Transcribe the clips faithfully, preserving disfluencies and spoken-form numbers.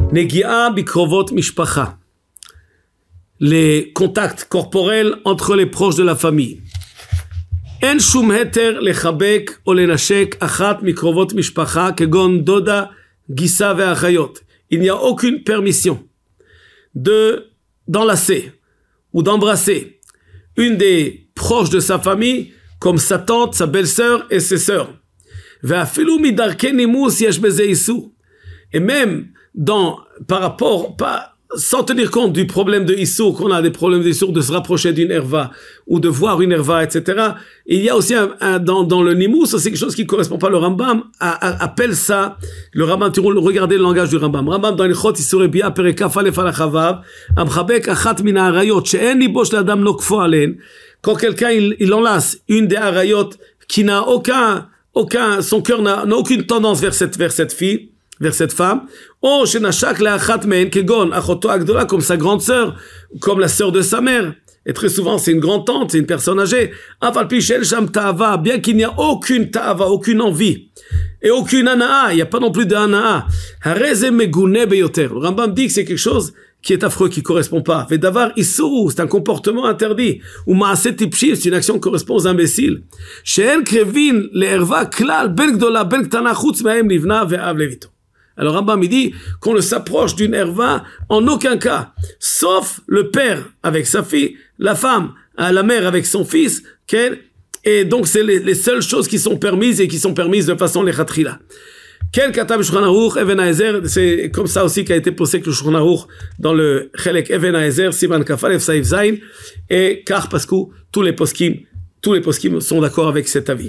Negi'a bikrovot mishpacha. Les contacts corporels entre les proches de la famille. En shum heter lechabek ou lenashek achat mikrovot mishpacha kegon doda, gissa ve'achayot. Il n'y a aucune permission de d'enlacer ou d'embrasser une des proches de sa famille comme sa tante, sa belle-sœur et ses sœurs. Ve'afilu midarke nimus yesh beze issur. Et même dans par rapport pas sans tenir compte du problème de Issour, qu'on a des problèmes d'Issour de se rapprocher d'une herva ou de voir une herva, et cetera. Il y a aussi un, un, dans, dans le Nimous, c'est quelque chose qui ne correspond pas. Le Rambam a, a, appelle ça, le Rambam, tu regardez le langage du Rambam. Rambam dans l'Ichot, Issour et Bia, Pereka, Falef, Alachavav, Amchabek, Achat, Mina, Arayot, She'en, Libosh, Ladam, Nokfo, Alen. Quand quelqu'un, il, il enlace une des Arayot qui n'a aucun, aucun, son cœur n'a, n'a aucune tendance vers cette, vers cette fille, vers cette femme, ou shenashak le'achat me'en kegon achoto agdola, comme sa grande sœur, comme la sœur de sa mère, et très souvent c'est une grande tante, c'est une personne âgée, afal pi shel sham ta'ava, bien qu'il n'y a aucune ta'ava, aucune envie, et aucune ana'a, il n'y a pas non plus de ana'a, hareze megune beyoter. Le Rambam dit que c'est quelque chose qui est affreux, qui ne correspond pas. Vedavar isuru, c'est un comportement interdit. Ou ma'aset tipshim, c'est une action qui correspond aux imbéciles. She'en krevin le'erva klal ben gdola ben ktana chutz ma'em livna ve'av levito. Alors Rambam il dit qu'on ne s'approche d'une herva en aucun cas, sauf le père avec sa fille, la femme, la mère avec son fils, et donc c'est les, les seules choses qui sont permises et qui sont permises de façon lechatrila. Quel katab Shulchan Aruch Even Haezer, c'est comme ça aussi qu'a été posé que le Shulchan Aruch dans le Chelek Even Haezer, Siman Kafalef Saif Zain, et car parce que tous les poskim, tous les poskim sont d'accord avec cet avis.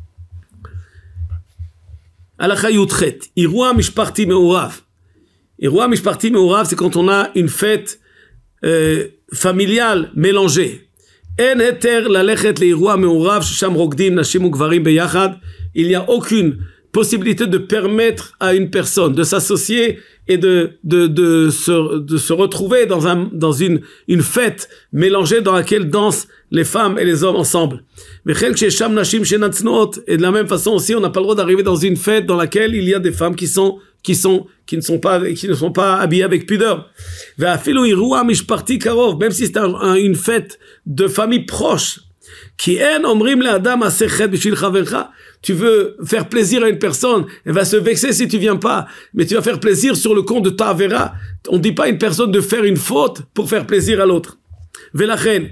Halakha Yudchet, Irua Mishparti Meurav. Irua Mishparti Meurav, c'est quand on a une fête euh, familiale mélangée. En heter lalechet leirua meurav shesham rokdim nashim ugvarim beyachad. Il n'y a aucune possibilité de permettre à une personne de s'associer et de, de, de, se, de se retrouver dans, un, dans une, une fête mélangée dans laquelle dansent les femmes et les hommes ensemble. Et de la même façon aussi, on n'a pas le droit d'arriver dans une fête dans laquelle il y a des femmes qui sont, qui sont, qui ne sont pas, qui ne sont pas habillées avec pudeur. Même si c'est un, un, une fête de famille proche, qui en omrim le adam asechet bishvil chavercha. Tu veux faire plaisir à une personne, elle va se vexer si tu viens pas, mais tu vas faire plaisir sur le compte de ta avera. On dit pas à une personne de faire une faute pour faire plaisir à l'autre. Velachen,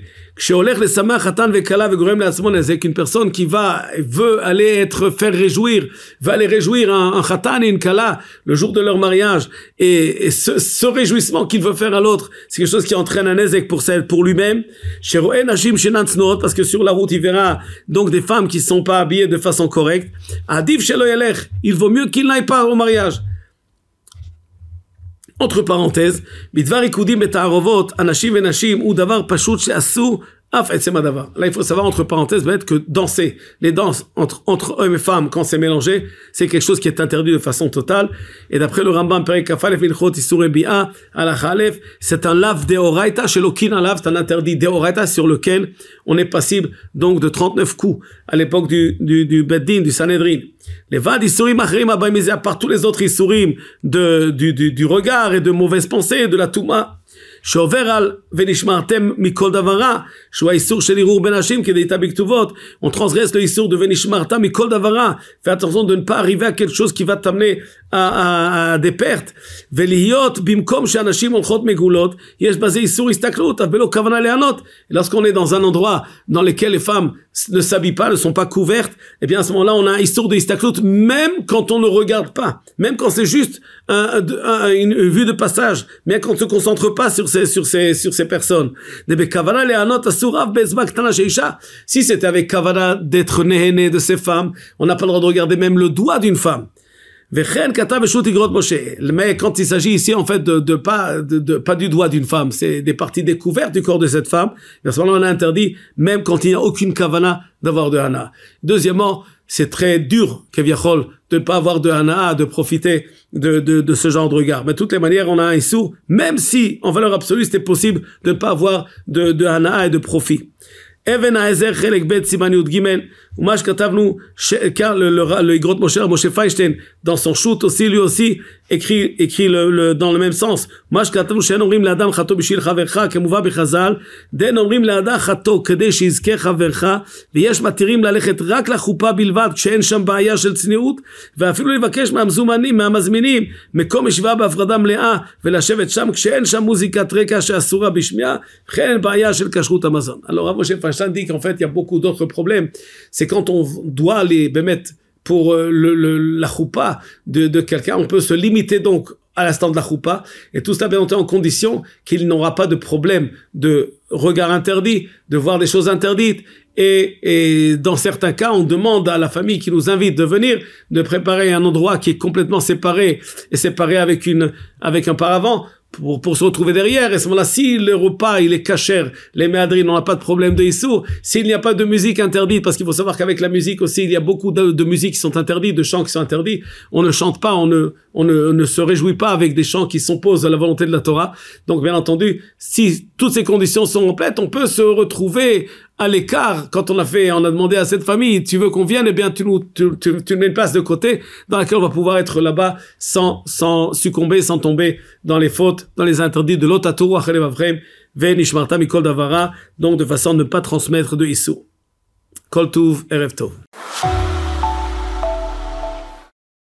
qu'une personne qui va, veut aller être, faire réjouir, va aller réjouir un, un khatan et une kala le jour de leur mariage, et, et ce, ce réjouissement qu'il veut faire à l'autre, c'est quelque chose qui entraîne un ezek pour celle, pour lui-même. Parce que sur la route, il verra donc des femmes qui sont pas habillées de façon correcte. Il vaut mieux qu'il n'aille pas au mariage. Entre parenthèses, bidvar ikudim et ta'arovot, anashim et nashim, ou davar pashut she'asu, af etzem hadavar. Là, il faut savoir, entre parenthèses, que danser, les danses entre, entre hommes et femmes, quand c'est mélangé, c'est quelque chose qui est interdit de façon totale. Et d'après le Rambam, Perek Kafalef Ilchot Isur Bi'a, Halakha Aleph, c'est un lav deoraita, chez l'okin un lav, c'est un interdit deoraita sur lequel on est passible, donc, de trente-neuf coups, à l'époque du, du, du Beddin, du Sanhedrin. Les vad isurim achrim abayim, à part tous les autres isurim de, du, du, du regard et de mauvaises pensées, de la touma. שעובר על ונשמרתם מכל דברה, שהוא האיסור של ערעור בין נשים כדי יתה בכתובות, on transgresse le איסור de ונשמרת מכל דברה, fais attention de ne pas arriver à quelque chose qui va t'amener à, à, à des pertes, ולהיות במקום שאנשים הולכות מגולות, יש בזה איסור הסתכלות, אבל בלא כוונה לענות. Lorsqu'on est dans un endroit dans lequel les femmes ne s'habillent pas, ne sont pas couvertes, et bien à ce moment-là on a un issour de istaklout, même quand on ne regarde pas, même quand c'est juste un, un, une, une vue de passage, même quand on ne se concentre pas sur ces, sur ces, sur ces personnes. Si c'était avec kavana d'être néhéné de ces femmes, on n'a pas le droit de regarder même le doigt d'une femme. Mais quand il s'agit ici en fait de, de pas de, de pas du doigt d'une femme, c'est des parties découvertes du corps de cette femme. À ce moment-là, on a interdit même quand il n'y a aucune kavana d'avoir de hana. Deuxièmement, c'est très dur keviachol de ne pas avoir de hana, de profiter de, de de ce genre de regard. Mais de toutes les manières, on a un issou, même si en valeur absolue c'était possible de ne pas avoir de de hana et de profit. Even Haezer Chelek Bet Siman Yud Gimel, Umash Katavnu, car le, le, le Igrot Moshe, Moshe Feinstein, dans son shoot aussi, lui aussi, écrit, écrit le, le, dans le même sens. Umash Katavnu, Shen Omrim L'Adam Chato Bishil Chavercha, Kemuva Bechazal, Den Omrim L'Adam Chato, Kedei Shizke Chavercha, ויש מתירים ללכת רק לחופה בלבד, כשאין שם בעיה של צניעות, ואפילו לבקש מהמזומנים, מהמזמינים, מקום ישיבה בהפרדה מלאה, ולשבת שם, כשאין שם מוזיקת רקע שאסורה בשמיעה, וכן אין בעיה של כשרות המזון. Alors, Rav Moshe Feinstein dit qu'en fait, il y a beaucoup d'autres problèmes. C'est quand on doit aller, באמת, pour le, le, la choupa de, de quelqu'un, on peut se limiter donc à l'instant de la choupa, et tout cela bien entendu en condition qu'il n'aura pas de problème de regard interdit, de voir des choses interdites, et, et dans certains cas, on demande à la famille qui nous invite de venir, de préparer un endroit qui est complètement séparé, et séparé avec une, avec un paravent, Pour, pour se retrouver derrière. Et à ce moment-là, si le repas il est kasher, les méadrines n'ont pas de problème de issour, s'il n'y a pas de musique interdite, parce qu'il faut savoir qu'avec la musique aussi, il y a beaucoup de, de musiques qui sont interdites, de chants qui sont interdits, on ne chante pas, on ne, on ne, on ne se réjouit pas avec des chants qui s'opposent à la volonté de la Torah. Donc bien entendu, si toutes ces conditions sont complètes, on peut se retrouver à l'écart. Quand on a fait, on a demandé à cette famille, tu veux qu'on vienne, eh bien tu nous, tu, tu, tu mets une place de côté dans laquelle on va pouvoir être là-bas sans, sans succomber, sans tomber dans les fautes, dans les interdits de l'otatour, achalev avrem, ve'nishmarta mikol davara, donc de façon à ne pas transmettre de issou. Kol tuv, erev tov.